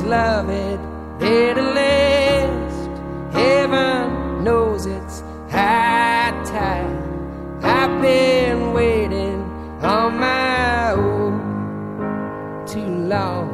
love it better last. Heaven knows it's high time. I've been waiting on my own too long.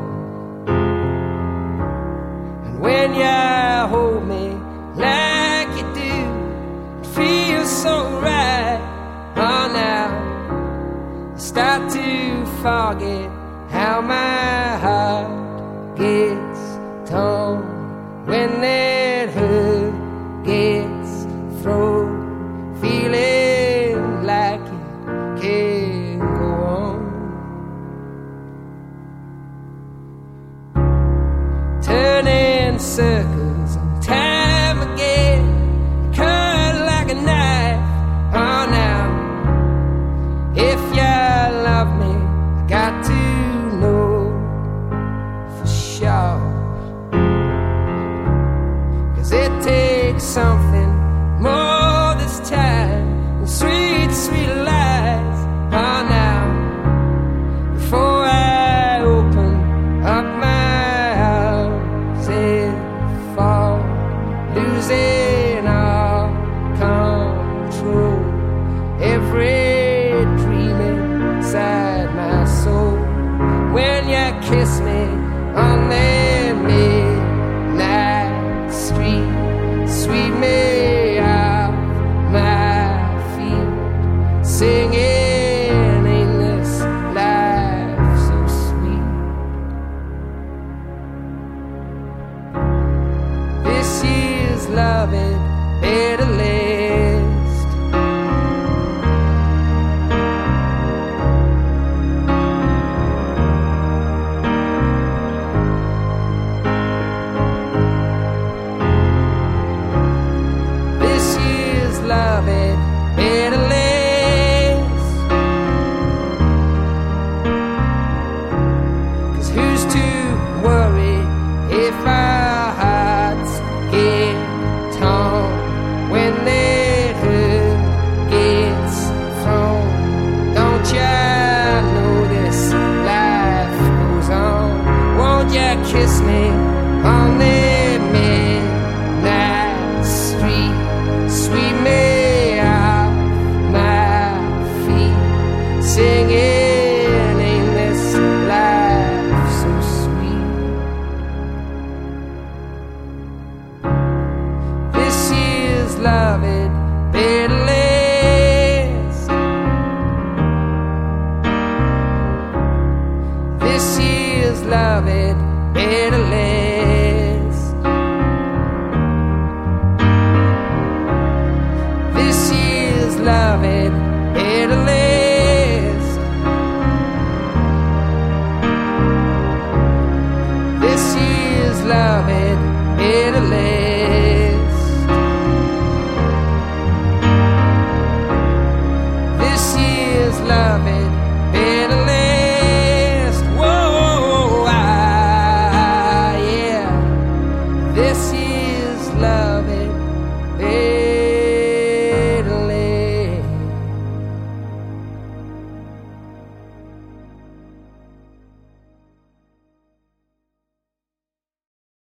And when you hold me like you do, it feels so right. Oh, now I start to forget how my heart gets torn when that hurt gets thrown, feeling like it can't go on. Turning circles and time again, cut like a knife. Oh, now if you love me, I got to know for sure. 'Cause it takes something more this time than sweet, sweet lies. Oh, now before I open up my arms and fall, losing all control, every dream inside my soul. When you kiss me on that midnight street, sweep me off my feet, singing, ain't this life so sweet? This year's loving better last. This year's loving better last. 'Cause who's to worry if our hearts get torn when that hurt gets thrown? Don't you know this life goes on? Won't you kiss me on that midnight street, sweep me off my feet, singing, ain't this life so sweet? This year's loving better last. This year's loving better last.